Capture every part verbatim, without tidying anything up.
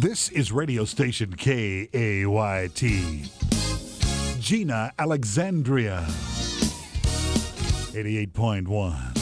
This is radio station K A Y T. Gina Alexandria. eighty-eight point one.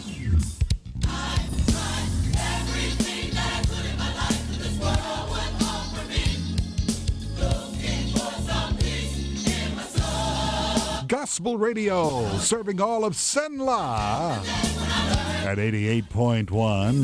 Gospel Radio, serving all of Cenla at eighty-eight point one.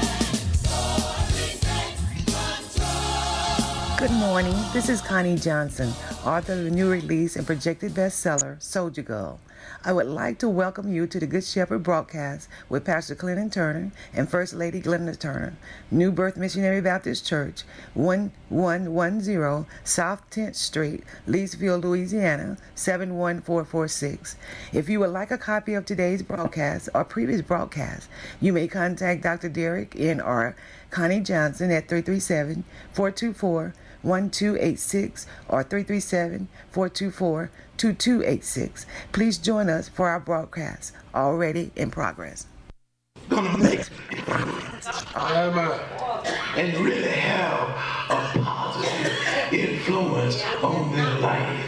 Good morning. This is Connie Johnson, author of the new release and projected bestseller, Soldier Girl. I would like to welcome you to the Good Shepherd broadcast with Pastor Clinton Turner and First Lady Glenda Turner, New Birth Missionary Baptist Church, one one one zero South tenth Street, Leesville, Louisiana, seven one four four six. If you would like a copy of today's broadcast or previous broadcast, you may contact Doctor Derek N R Connie Johnson at three three seven, four two four, one two eight six or three three seven, four two four, two two eight six. Please join us for our broadcast already in progress. Gonna make and really have a positive influence on their life.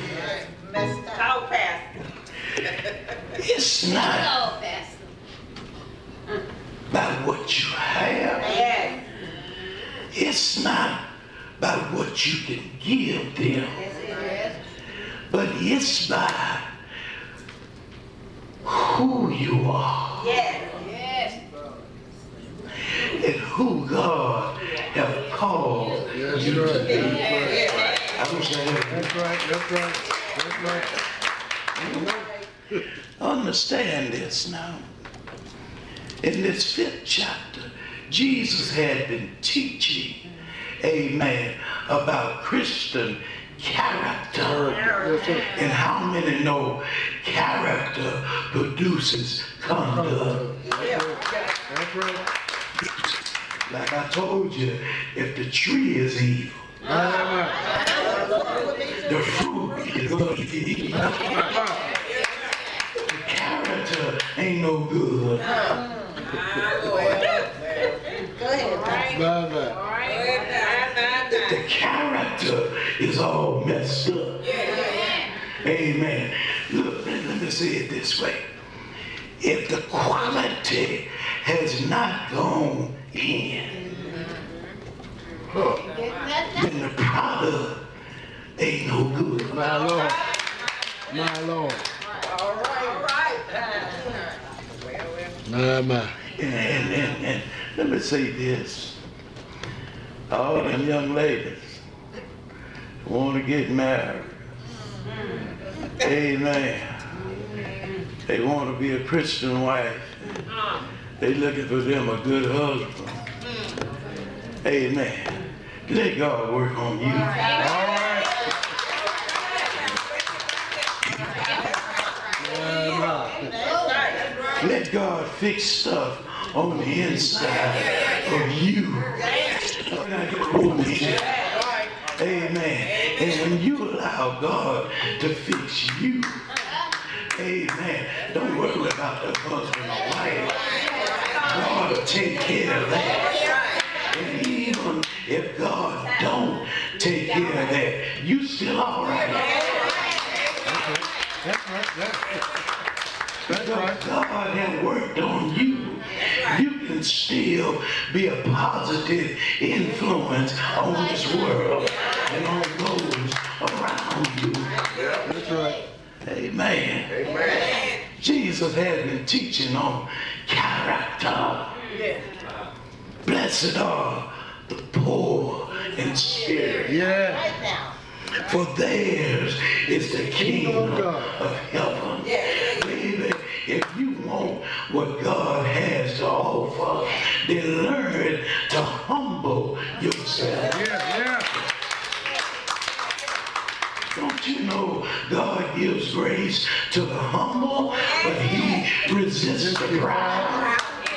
It's not about what you have. It's not about what you can give them, but it's by who you are and who God have called yes, you right. to be. That's I wish I had. That's right, that's right, that's right. Understand this now. In this fifth chapter, Jesus had been teaching, amen, about Christian character. And how many know character produces conduct? That's right. Like I told you, if the tree is evil, the fruit is going to be evil. The character ain't no good. The character is all messed up. Amen. Look, let me say it this way. If the quality has not gone in, then the product ain't no good. My Lord. My Lord. All right, all right. My, my. And, and, and, and let me say this. All them young ladies want to get married. Amen. They want to be a Christian wife. They looking for them a good husband. Amen. Let God work on you. All right. Let God fix stuff on the inside of you. Amen. And when you allow God to fix you, amen, don't worry about the husband or wife. God will take care of that. And even if God don't take care of that, you still all right. That's right, that's right. Because God has worked on you, you can still be a positive influence on this world and on those around you. That's right. Amen. Amen. Jesus had been teaching on character. Blessed are the poor in spirit, Yeah. for theirs is the kingdom of heaven. Baby, if you want what God has to offer, then learn to humble yourself. Yeah, yeah. Don't you know God gives grace to the humble, but he resists the proud?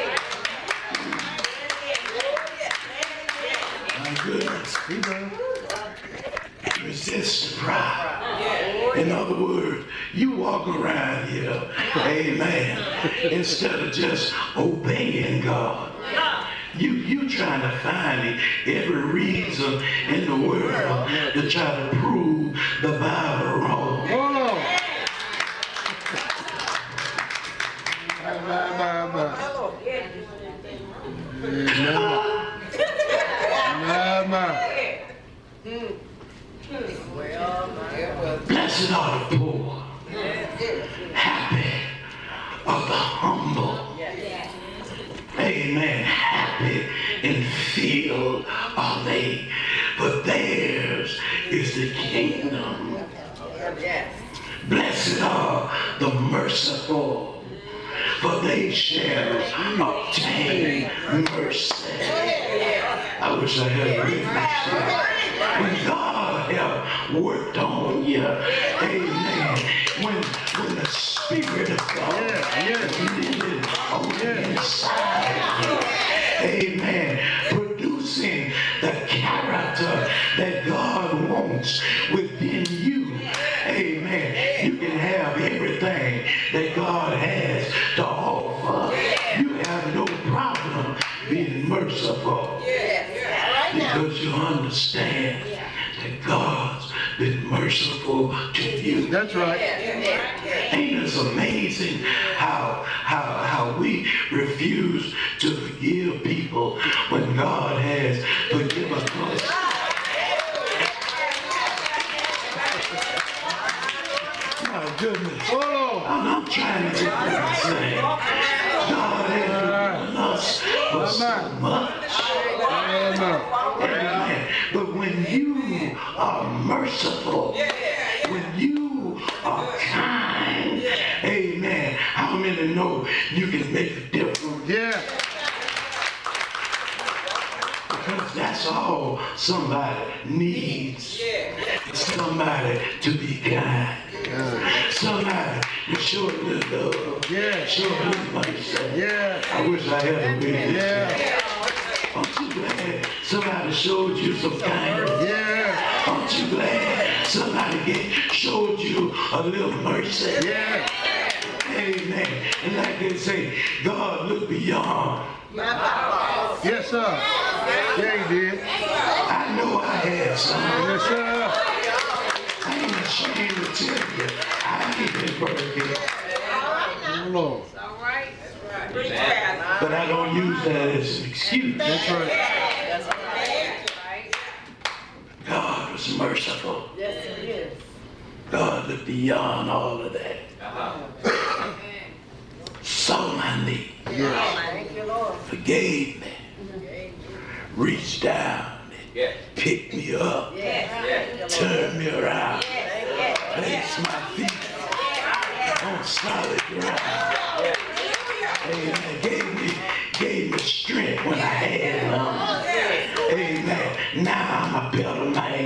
My goodness. He does. Resist the proud. In other words, you walk around here, amen, instead of just obeying God, You you trying to find every reason in the world to try to prove the Bible wrong. Hold on. Bye, bye, bye, bye. Bye, bye. Blessed are the poor, happy are the humble. Amen. Happy and filled are they, but theirs is the kingdom. Blessed are the merciful, for they shall obtain mercy. I wish I had a witness. When God have worked on you, amen. When when the Spirit of God Yeah, yeah. is living on the inside of you, amen, producing the character that God wants within you, amen. You can have everything that God has to offer. You have no problem being merciful because you understand that God's been merciful to you. That's right. Ain't it amazing how how how we refuse to forgive people when God has forgiven us? My goodness. Hold on. I'm, I'm trying to get what I'm saying. God has forgiven us for so much. Bye, bye. Amen. But when you are merciful, when you are kind, amen, how many know you can make a difference? Yeah. Because that's all somebody needs. Somebody to be kind. Somebody to show a little love. Yeah. Show a little mercy. Yeah. I wish I had a witness. Yeah. Aren't you glad somebody showed you some kindness? Yeah. Aren't you glad somebody get, showed you a little mercy? Yeah. Amen. And like they say, God look beyond. Yes, sir. Yeah, he did. I know I had some. Yes, sir. I ain't ashamed to tell you, I ain't been perfect. Hold on. But I don't use that as an excuse. That's right. God was merciful. God looked beyond all of that. Saw my need. Forgave me. Reached down and picked me up. Turned me around. Placed my feet on solid ground. Amen. Gave me, gave me strength when I had none. Amen. Now I'm a better man.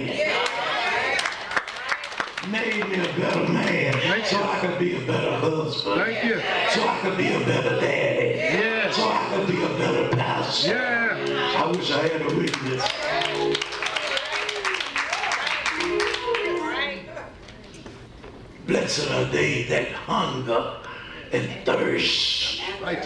Made me a better man so I could be a better husband. Thank you. So I could be a better daddy. Yeah. So I could be a better pastor. Yeah. I wish I had a witness. Blessed are they that hunger and thirst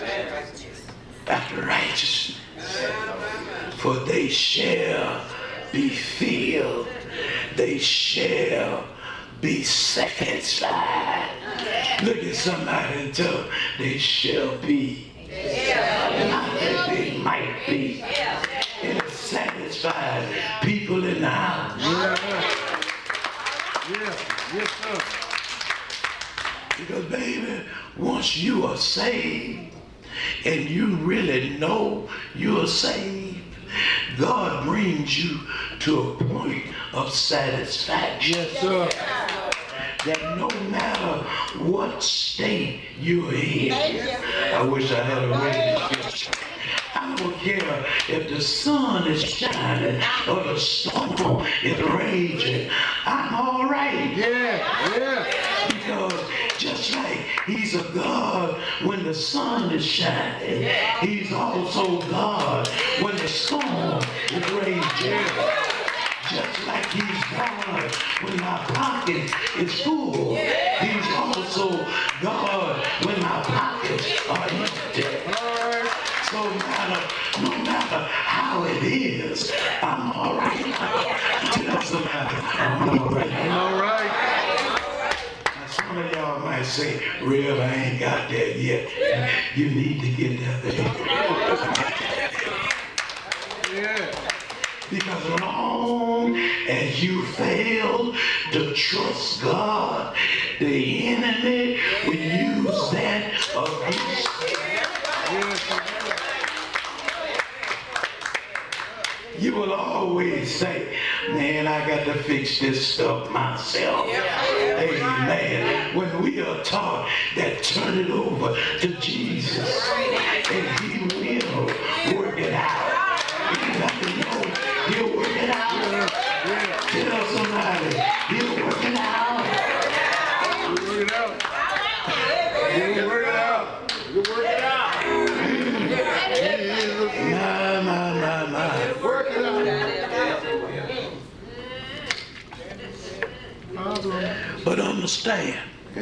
after righteousness, for they shall be filled. They shall be satisfied. Look at somebody and tell them they shall be. Not that they might be. And satisfied people in the house. Yeah. Yeah. Yes, sir. Because baby, once you are saved and you really know you're saved, God brings you to a point of satisfaction. Yes, sir. That no matter what state you're in, I wish I had a witness. I don't care if the sun is shining or the storm is raging. I'm all right. Yeah. Yeah. Because just like he's a God when the sun is shining, he's also God when the storm is raging. Just like he's God when my pocket is full, he's also God when my pockets are empty. So matter, no matter is, I'm all right. Tell somebody, I'm all right. I'm all right. Now, some of y'all might say, Rev, I ain't got there yet. You need to get there, baby. Yeah. Because long as you fail to trust God, the enemy will use that against you. You will always say, man, I got to fix this stuff myself. Amen. When we are taught that turn it over to Jesus, and he will work it out. You got to know he'll work it out. Tell somebody, he'll work it out. We'll work it out. We'll work it out. We'll work it out. My, my, my, my. Work it out. But understand,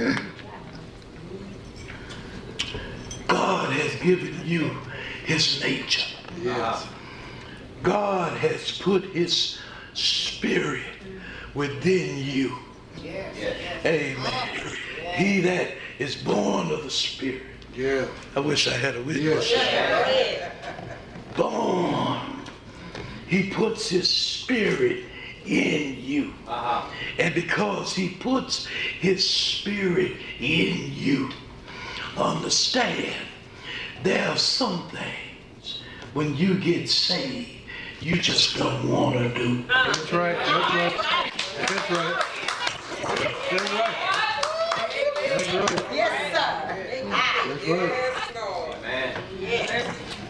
God has given you his nature. Yes. God has put his spirit within you. Amen. He that is born of the spirit. Yeah. I wish I had a witness. Yes. Born. He puts his spirit in you. Uh-huh. And because he puts his spirit in you, understand, there are some things when you get saved, you just don't want to do. That's right. That's right. That's right. That's right. That's right. Yes, sir. That's right. Yes, Lord. Amen. Yes.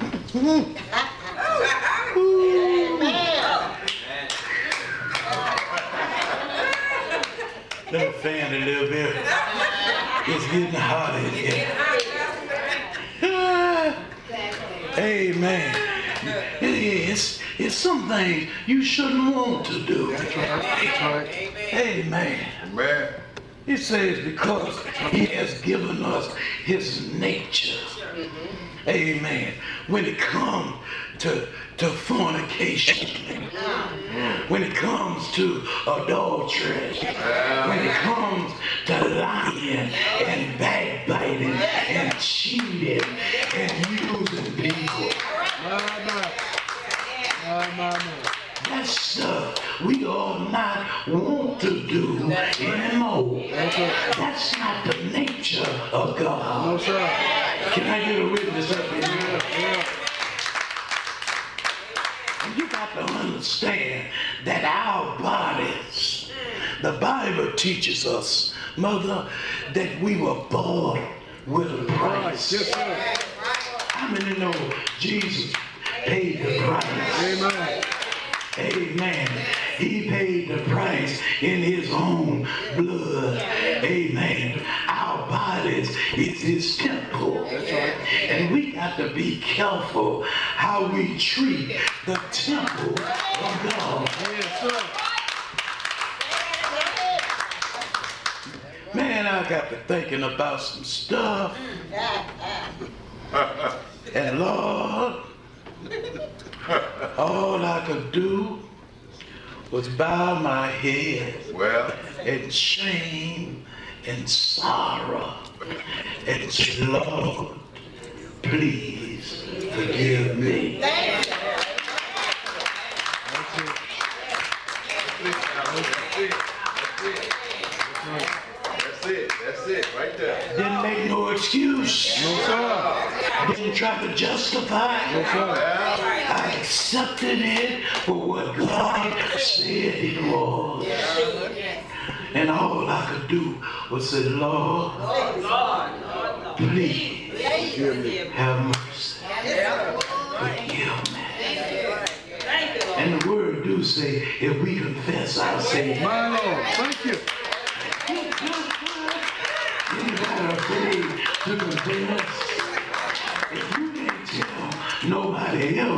Let me fan a little bit. It's getting hot in here. Amen. It's, it's some things you shouldn't want to do. That's right. That's right. Amen. Amen. It says because he has given us his nature. Amen. When it comes to, to fornication, when it comes to adultery, when it comes to lying and backbiting and cheating and using people, My, my. My, my, my. that stuff we ought not want to do anymore. That's right. That's not the nature of God. No, sir. Can I get a witness up in here? Yeah. You got to understand that our bodies, the Bible teaches us, Mother, that we were bought with a price. Yes, sir. How many know Jesus paid the price? Amen. Amen. He paid the price in his own blood. Amen. Our bodies is his temple. That's right. And we got to be careful how we treat the temple of God. Yes, sir. Man, I got to thinking about some stuff. And Lord, all I could do was bow my head Well, in shame and sorrow and say, Lord, please forgive me. that's it. That's it. That's it. Right there. Didn't make no excuse. No, sir. Didn't try to justify. No, sir. I accepted it for what God said it was. And all I could do was say, Lord, please have mercy. Forgive me. And the word do say, if we confess our sins, My Lord. Thank you. anybody afraid to confess? If you can't tell nobody else,